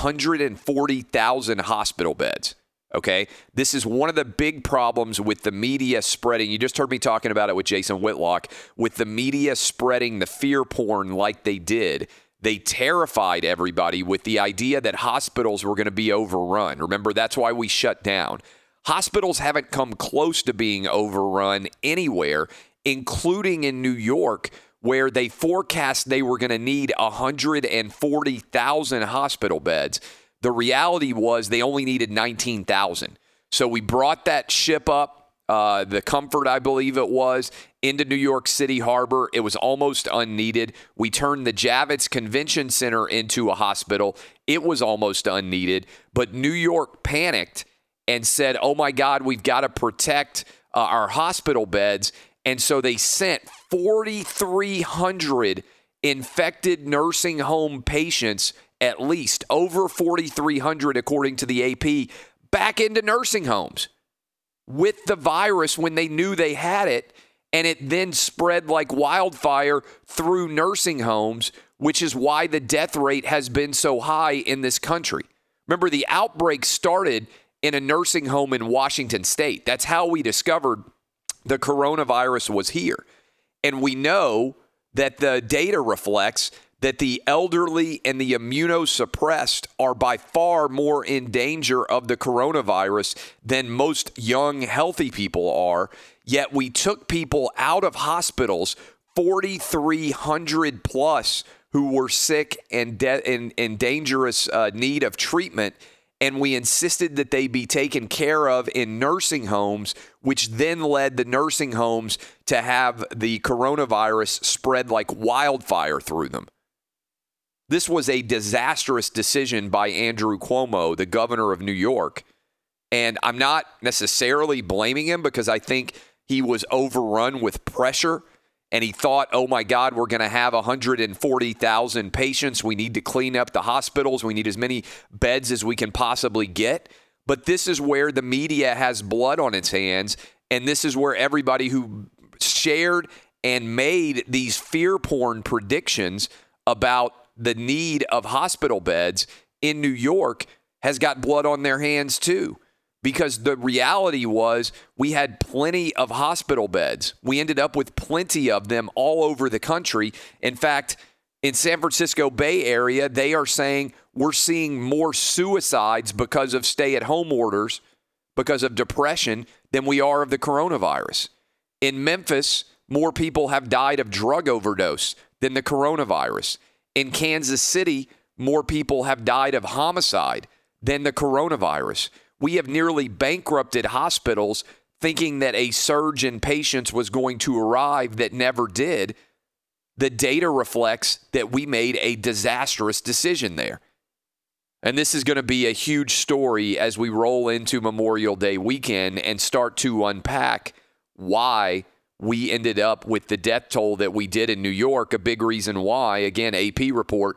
140,000 hospital beds. Okay, this is one of the big problems with the media spreading. You just heard me talking about it with Jason Whitlock, with the media spreading the fear porn like they did. They terrified everybody with the idea that hospitals were going to be overrun. Remember, that's why we shut down. Hospitals haven't come close to being overrun anywhere, including in New York, where they forecast they were going to need 140,000 hospital beds. The reality was they only needed 19,000. So we brought that ship up, the Comfort, I believe it was, into New York City Harbor. It was almost unneeded. We turned the Javits Convention Center into a hospital. It was almost unneeded. But New York panicked and said, oh my God, we've got to protect our hospital beds. And so they sent 4,300 infected nursing home patients, at least over 4,300 according to the AP, back into nursing homes with the virus when they knew they had it. And it then spread like wildfire through nursing homes, which is why the death rate has been so high in this country. Remember, the outbreak started in a nursing home in Washington State. That's how we discovered the coronavirus was here. And we know that the data reflects that the elderly and the immunosuppressed are by far more in danger of the coronavirus than most young, healthy people are. Yet we took people out of hospitals, 4,300 plus, who were sick and in dangerous need of treatment, and we insisted that they be taken care of in nursing homes, which then led the nursing homes to have the coronavirus spread like wildfire through them. This was a disastrous decision by Andrew Cuomo, the governor of New York. And I'm not necessarily blaming him because I think he was overrun with pressure and he thought, oh my God, we're going to have 140,000 patients. We need to clean up the hospitals. We need as many beds as we can possibly get. But this is where the media has blood on its hands. And this is where everybody who shared and made these fear porn predictions about the need of hospital beds in New York has got blood on their hands too. Because the reality was we had plenty of hospital beds. We ended up with plenty of them all over the country. In fact, in San Francisco Bay Area, they are saying we're seeing more suicides because of stay-at-home orders, because of depression, than we are of the coronavirus. In Memphis, more people have died of drug overdose than the coronavirus. In Kansas City, more people have died of homicide than the coronavirus. We have nearly bankrupted hospitals thinking that a surge in patients was going to arrive that never did. The data reflects that we made a disastrous decision there. And this is going to be a huge story as we roll into Memorial Day weekend and start to unpack why we ended up with the death toll that we did in New York. A big reason why, again, AP report,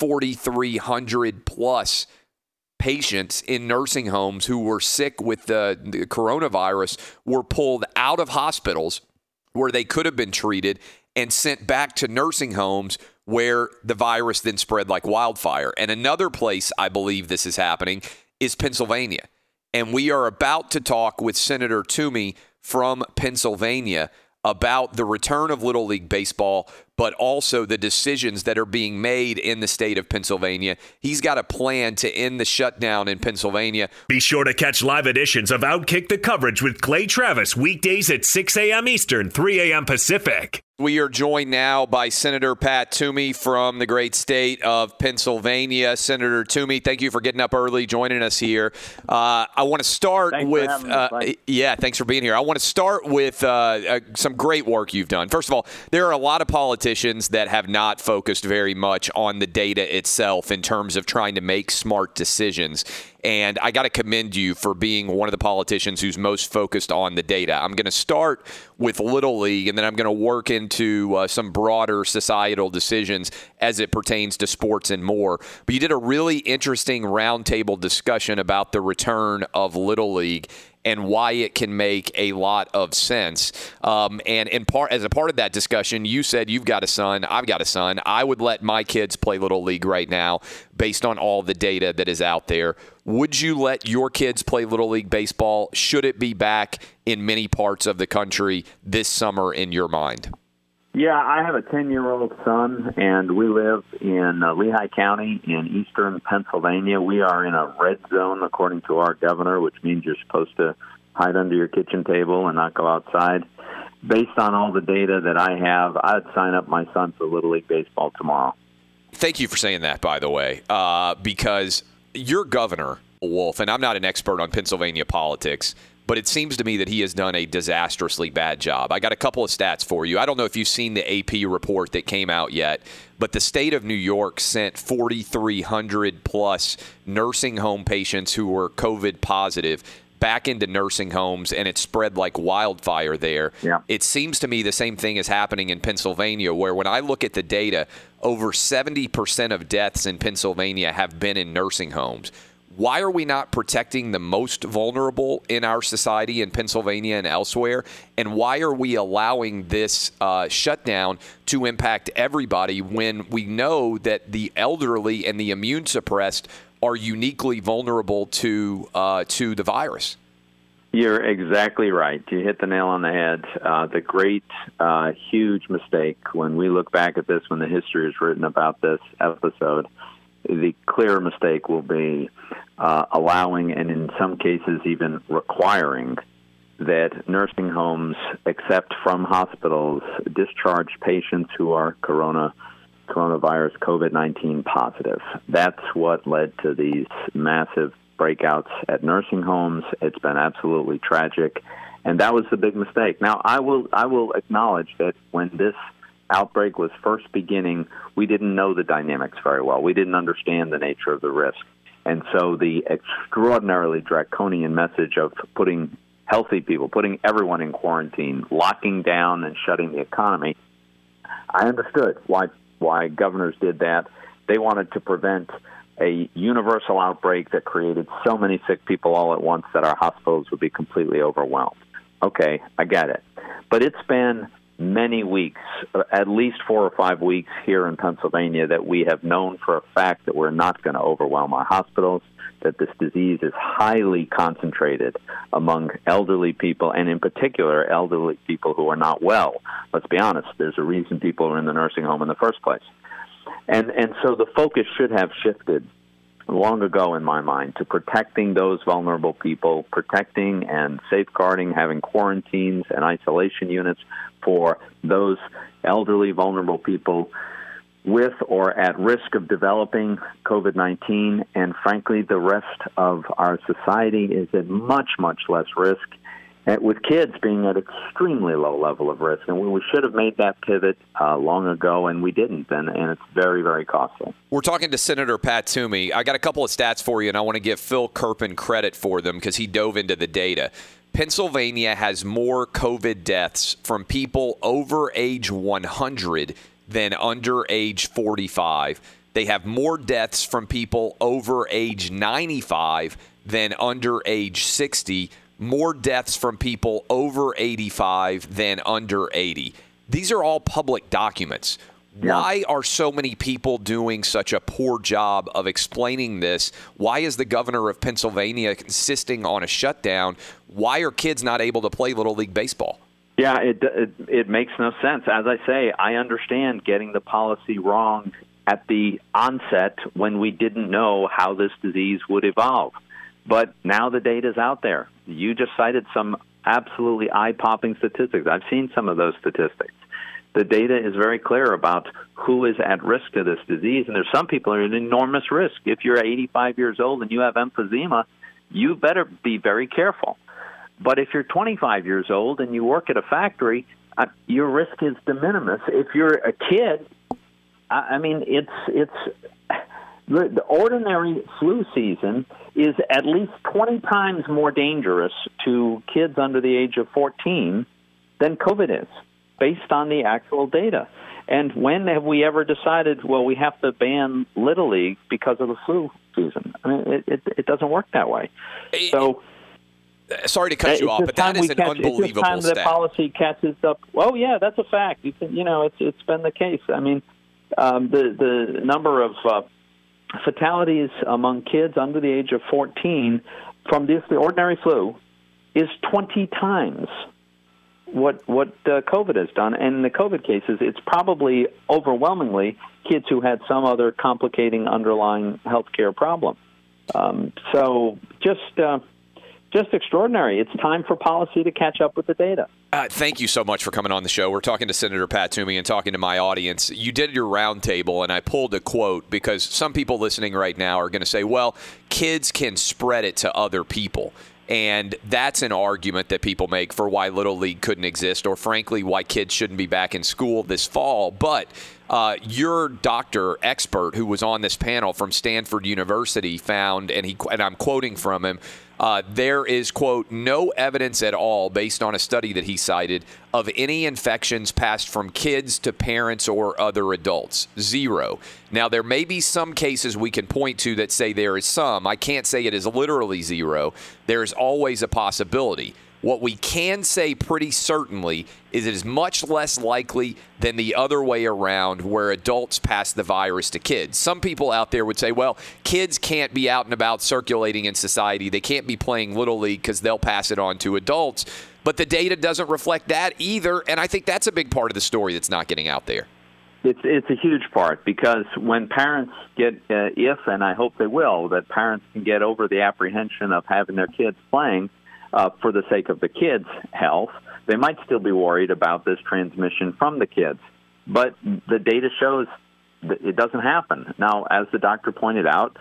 4,300 plus patients in nursing homes who were sick with the coronavirus were pulled out of hospitals where they could have been treated and sent back to nursing homes where the virus then spread like wildfire. And another place I believe this is happening is Pennsylvania. And we are about to talk with Senator Toomey from Pennsylvania about the return of Little League Baseball, but also the decisions that are being made in the state of Pennsylvania. He's got a plan to end the shutdown in Pennsylvania.
Be sure to catch live editions of Outkick the Coverage with Clay Travis weekdays at 6 a.m. Eastern, 3 a.m. Pacific.
We are joined now by Senator Pat Toomey from the great state of Pennsylvania. Senator Toomey, thank you for getting up early, joining us here. I want to start with, thanks for being here. I want to start with some great work you've done. First of all, there are a lot of politicians politicians that have not focused very much on the data itself in terms of trying to make smart decisions. And I got to commend you for being one of the politicians who's most focused on the data. I'm going to start with Little League, and then I'm going to work into some broader societal decisions as it pertains to sports and more. But you did a really interesting roundtable discussion about the return of Little League and why it can make a lot of sense. And as a part of that discussion, you said you've got a son, I've got a son. I would let my kids play Little League right now based on all the data that is out there. Would you let your kids play Little League baseball? Should it be back in many parts of the country this summer in your mind?
Yeah, I have a 10-year-old son, and we live in Lehigh County in eastern Pennsylvania. We are in a red zone, according to our governor, which means you're supposed to hide under your kitchen table and not go outside. Based on all the data that I have, I'd sign up my son for Little League baseball tomorrow.
Thank you for saying that, by the way, because your governor, Wolf, and I'm not an expert on Pennsylvania politics, but it seems to me that he has done a disastrously bad job. I got a couple of stats for you. I don't know if you've seen the AP report that came out yet, but the state of New York sent 4,300 plus nursing home patients who were COVID positive back into nursing homes, and it spread like wildfire there.
Yeah.
It seems to me the same thing is happening in Pennsylvania, where when I look at the data, over 70% of deaths in Pennsylvania have been in nursing homes. Why are we not protecting the most vulnerable in our society in Pennsylvania and elsewhere? And why are we allowing this shutdown to impact everybody when we know that the elderly and the immune suppressed are uniquely vulnerable to the virus?
You're exactly right. You hit the nail on the head. The great, huge mistake when we look back at this, when the history is written about this episode, the clear mistake will be allowing, and in some cases even requiring, that nursing homes accept from hospitals discharge patients who are coronavirus COVID-19 positive. That's what led to these massive breakouts at nursing homes. It's been absolutely tragic, and that was the big mistake. Now, I will acknowledge that when this outbreak was first beginning, we didn't know the dynamics very well. We didn't understand the nature of the risk. And so the extraordinarily draconian message of putting healthy people, putting everyone in quarantine, locking down and shutting the economy, I understood why governors did that. They wanted to prevent a universal outbreak that created so many sick people all at once that our hospitals would be completely overwhelmed. Okay, I get it. But it's been many weeks, at least 4 or 5 weeks here in Pennsylvania, that we have known for a fact that we're not going to overwhelm our hospitals, that this disease is highly concentrated among elderly people, and in particular, elderly people who are not well. Let's be honest, there's a reason people are in the nursing home in the first place. And so the focus should have shifted long ago, in my mind, to protecting those vulnerable people, protecting and safeguarding, having quarantines and isolation units for those elderly, vulnerable people with or at risk of developing COVID-19. And frankly, the rest of our society is at much, much less risk, with kids being at extremely low level of risk. And we should have made that pivot long ago, and we didn't, and it's very, very costly.
We're talking to Senator Pat Toomey. I got a couple of stats for you, and I want to give Phil Kerpen credit for them because he dove into the data. Pennsylvania has more COVID deaths from people over age 100 than under age 45. They have more deaths from people over age 95 than under age 60. More deaths from people over 85 than under 80. These are all public documents. Yeah. Why are so many people doing such a poor job of explaining this? Why is the governor of Pennsylvania insisting on a shutdown? Why are kids not able to play Little League baseball?
Yeah, it makes no sense. As I say, I understand getting the policy wrong at the onset when we didn't know how this disease would evolve. But now the data's out there. You just cited some absolutely eye-popping statistics. I've seen some of those statistics. The data is very clear about who is at risk to this disease, and there's some people who are at enormous risk. If you're 85 years old and you have emphysema, you better be very careful. But if you're 25 years old and you work at a factory, your risk is de minimis. If you're a kid, I mean, it's the ordinary flu season is at least 20 times more dangerous to kids under the age of 14 than COVID is, based on the actual data. And when have we ever decided, well, we have to ban Little League because of the flu season? I mean, it doesn't work that way. So,
sorry to cut you off, but that is an unbelievable
stat. It's time the policy catches up. Well, yeah, that's a fact. It's been the case. I mean, the number of fatalities among kids under the age of 14 from the ordinary flu is 20 times what COVID has done. And in the COVID cases, it's probably overwhelmingly kids who had some other complicating underlying healthcare problem. So just extraordinary. It's time for policy to catch up with the data.
Thank you so much for coming on the show. We're talking to Senator Pat Toomey and talking to my audience. You did your roundtable, and I pulled a quote because some people listening right now are going to say, well, kids can spread it to other people. And that's an argument that people make for why Little League couldn't exist, or frankly, why kids shouldn't be back in school this fall. But your doctor expert who was on this panel from Stanford University found, and I'm quoting from him, there is, quote, no evidence at all based on a study that he cited of any infections passed from kids to parents or other adults. Zero. Now, there may be some cases we can point to that say there is some. I can't say it is literally zero. There is always a possibility. What we can say pretty certainly is it is much less likely than the other way around, where adults pass the virus to kids. Some people out there would say, well, kids can't be out and about circulating in society. They can't be playing Little League because they'll pass it on to adults. But the data doesn't reflect that either, and I think that's a big part of the story that's not getting out there.
It's a huge part, because when parents get, if, and I hope they will, that parents can get over the apprehension of having their kids playing, for the sake of the kids' health, they might still be worried about this transmission from the kids. But the data shows that it doesn't happen. Now, as the doctor pointed out,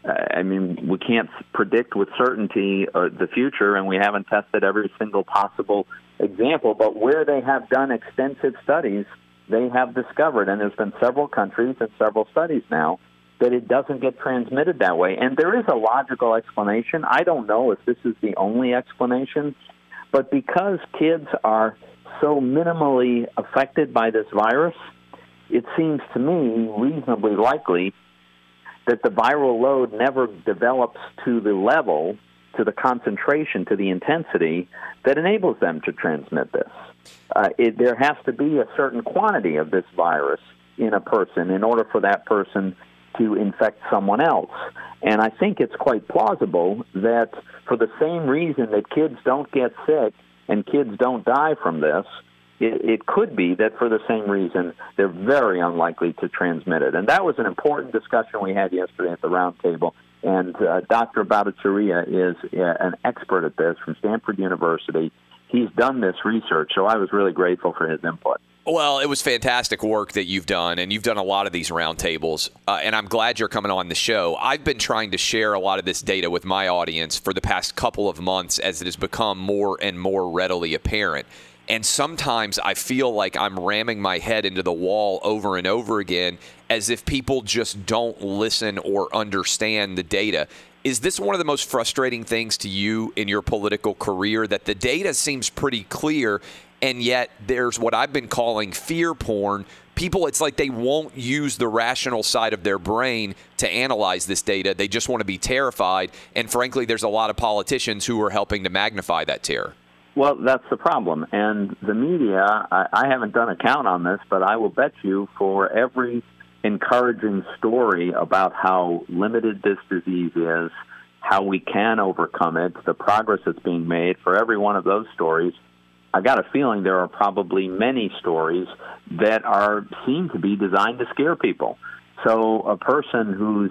I mean, we can't predict with certainty the future, and we haven't tested every single possible example. But where they have done extensive studies, they have discovered, and there's been several countries and several studies now, that it doesn't get transmitted that way. And there is a logical explanation. I don't know if this is the only explanation, but because kids are so minimally affected by this virus, it seems to me reasonably likely that the viral load never develops to the level, to the concentration, to the intensity that enables them to transmit this. There has to be a certain quantity of this virus in a person in order for that person to infect someone else. And I think it's quite plausible that for the same reason that kids don't get sick and kids don't die from this, it could be that for the same reason they're very unlikely to transmit it. And that was an important discussion we had yesterday at the roundtable. And Dr. Bhattacharya is an expert at this from Stanford University. He's done this research, so I was really grateful for his input.
Well, it was fantastic work that you've done, and you've done a lot of these roundtables, and I'm glad you're coming on the show. I've been trying to share a lot of this data with my audience for the past couple of months as it has become more and more readily apparent. And sometimes I feel like I'm ramming my head into the wall over and over again as if people just don't listen or understand the data. Is this one of the most frustrating things to you in your political career, that the data seems pretty clear, and yet there's what I've been calling fear porn? People, it's like they won't use the rational side of their brain to analyze this data. They just want to be terrified. And frankly, there's a lot of politicians who are helping to magnify that terror.
Well, that's the problem. And the media, I haven't done a count on this, but I will bet you for every encouraging story about how limited this disease is, how we can overcome it, the progress that's being made, for every one of those stories, I got a feeling there are probably many stories that seem to be designed to scare people. So a person who's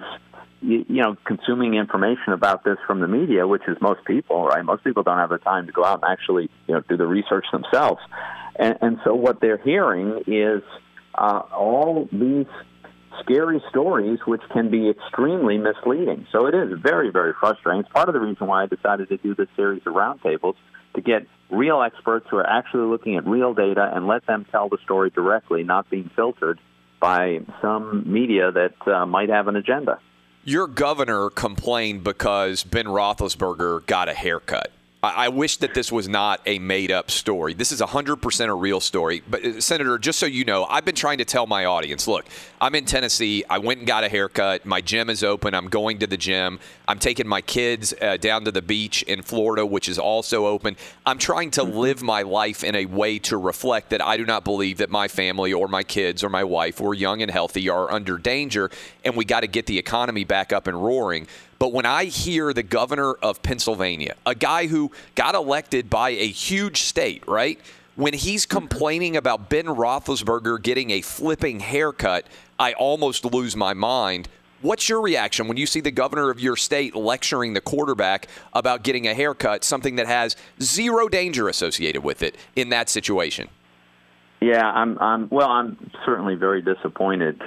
consuming information about this from the media, which is most people, right? Most people don't have the time to go out and actually do the research themselves. And so what they're hearing is all these scary stories which can be extremely misleading. So it is very, very frustrating. It's part of the reason why I decided to do this series of roundtables, to get real experts who are actually looking at real data and let them tell the story directly, not being filtered by some media that might have an agenda.
Your governor complained because Ben Roethlisberger got a haircut. I wish that this was not a made-up story. This is 100% a real story. But, Senator, just so you know, I've been trying to tell my audience, look, I'm in Tennessee. I went and got a haircut. My gym is open. I'm going to the gym. I'm taking my kids down to the beach in Florida, which is also open. I'm trying to live my life in a way to reflect that I do not believe that my family or my kids or my wife, who are young and healthy, are under danger, and we got to get the economy back up and roaring. But when I hear the governor of Pennsylvania, a guy who got elected by a huge state, right, when he's complaining about Ben Roethlisberger getting a flipping haircut, I almost lose my mind. What's your reaction when you see the governor of your state lecturing the quarterback about getting a haircut, something that has zero danger associated with it in that situation?
Yeah, I'm certainly very disappointed.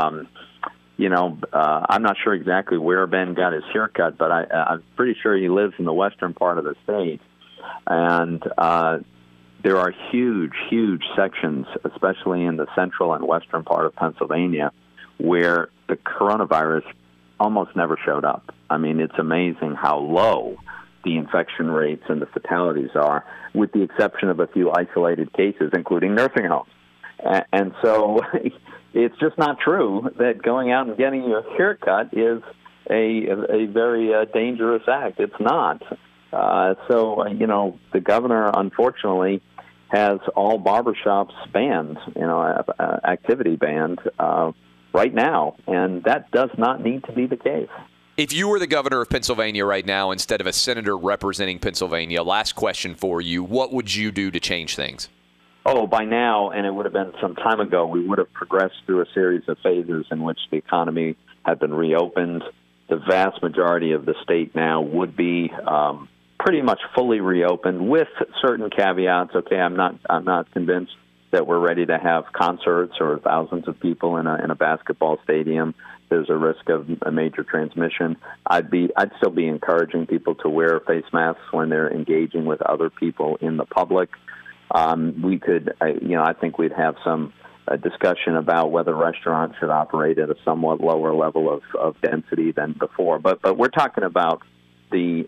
I'm not sure exactly where Ben got his haircut, but I'm pretty sure he lives in the western part of the state. And there are huge, huge sections, especially in the central and western part of Pennsylvania, where the coronavirus almost never showed up. I mean, it's amazing how low the infection rates and the fatalities are, with the exception of a few isolated cases, including nursing homes. And so it's just not true that going out and getting your haircut is a very dangerous act. It's not. The governor, unfortunately, has all barbershops banned, activity banned right now, and that does not need to be the case.
If you were the governor of Pennsylvania right now instead of a senator representing Pennsylvania, last question for you, what would you do to change things?
Oh, by now, and it would have been some time ago, we would have progressed through a series of phases in which the economy had been reopened. The vast majority of the state now would be pretty much fully reopened, with certain caveats. Okay, I'm not convinced that we're ready to have concerts or thousands of people in a basketball stadium. There's a risk of a major transmission. I'd still be encouraging people to wear face masks when they're engaging with other people in the public. We could, I think we'd have some discussion about whether restaurants should operate at a somewhat lower level of density than before. But we're talking about the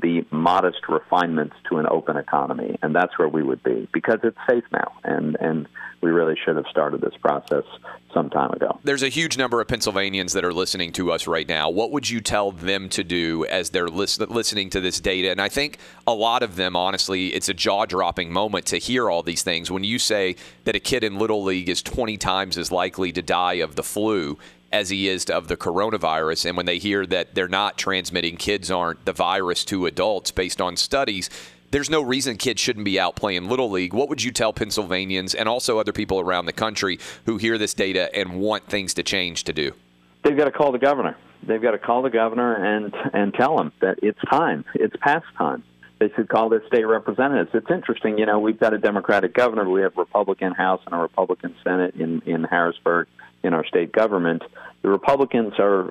modest refinements to an open economy, and that's where we would be, because it's safe now, and we really should have started this process some time ago.
There's a huge number of Pennsylvanians that are listening to us right now. What would you tell them to do as they're listening to this data? And I think a lot of them, honestly, it's a jaw-dropping moment to hear all these things. When you say that a kid in Little League is 20 times as likely to die of the flu as he is of the coronavirus, and when they hear that they're not transmitting, kids aren't the virus to adults based on studies, there's no reason kids shouldn't be out playing Little League. What would you tell Pennsylvanians and also other people around the country who hear this data and want things to change to do?
They've got to call the governor. They've got to call the governor and tell him that it's time. It's past time. They should call their state representatives. It's interesting, we've got a Democratic governor. We have a Republican House and a Republican Senate in Harrisburg in our state government. The Republicans are,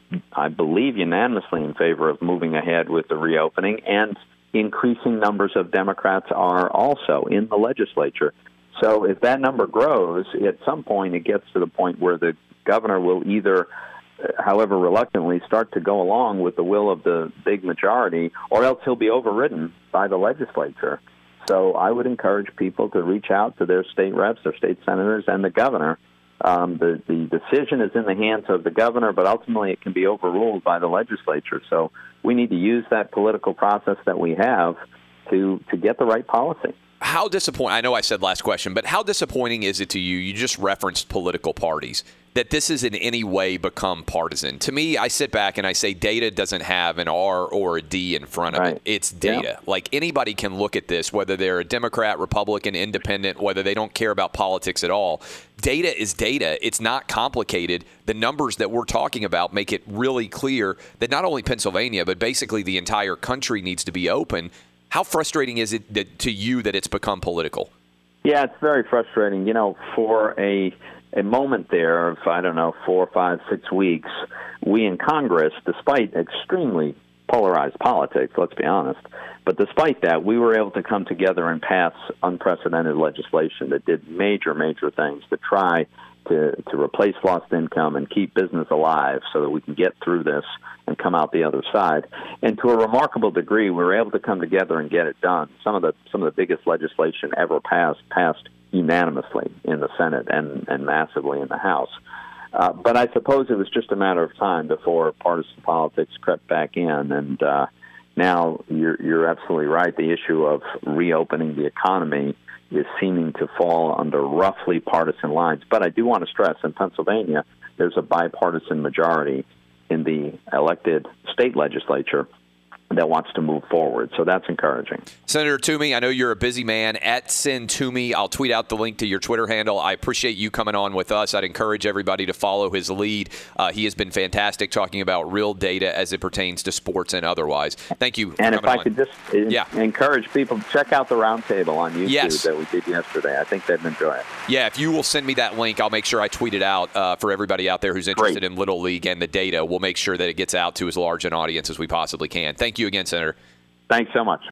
I believe, unanimously in favor of moving ahead with the reopening, and increasing numbers of Democrats are also in the legislature. So if that number grows, at some point it gets to the point where the governor will either, however reluctantly, start to go along with the will of the big majority, or else he'll be overridden by the legislature. So I would encourage people to reach out to their state reps, their state senators, and the governor. The decision is in the hands of the governor, but ultimately it can be overruled by the legislature. So we need to use that political process that we have to get the right policy.
How disappointing, I know I said last question, but how disappointing is it to you? You just referenced political parties, that this has in any way become partisan. To me, I sit back and I say data doesn't have an R or a D in front of it. It's data. Yeah. Like, anybody can look at this, whether they're a Democrat, Republican, Independent, whether they don't care about politics at all. Data is data. It's not complicated. The numbers that we're talking about make it really clear that not only Pennsylvania, but basically the entire country needs to be open. How frustrating is it to you that it's become political?
Yeah, it's very frustrating. For a a moment there of, 4, 5, 6 weeks, we in Congress, despite extremely polarized politics, let's be honest, but despite that, we were able to come together and pass unprecedented legislation that did major, major things to try to replace lost income and keep business alive so that we can get through this and come out the other side. And to a remarkable degree, we were able to come together and get it done. Some of the biggest legislation ever passed unanimously in the Senate and massively in the House. But I suppose it was just a matter of time before partisan politics crept back in. And now you're absolutely right. The issue of reopening the economy is seeming to fall under roughly partisan lines. But I do want to stress, in Pennsylvania, there's a bipartisan majority in the elected state legislature that wants to move forward. So that's encouraging.
Senator Toomey, I know you're a busy man. @SenToomey. I'll tweet out the link to your Twitter handle. I appreciate you coming on with us. I'd encourage everybody to follow his lead. He has been fantastic talking about real data as it pertains to sports and otherwise. Thank you.
And if I could just encourage people to check out the roundtable on YouTube that we did yesterday. I think they'd enjoy it.
Yeah, if you will send me that link, I'll make sure I tweet it out for everybody out there who's interested in Little League and the data. We'll make sure that it gets out to as large an audience as we possibly can. Thank you again, Senator.
Thanks so much.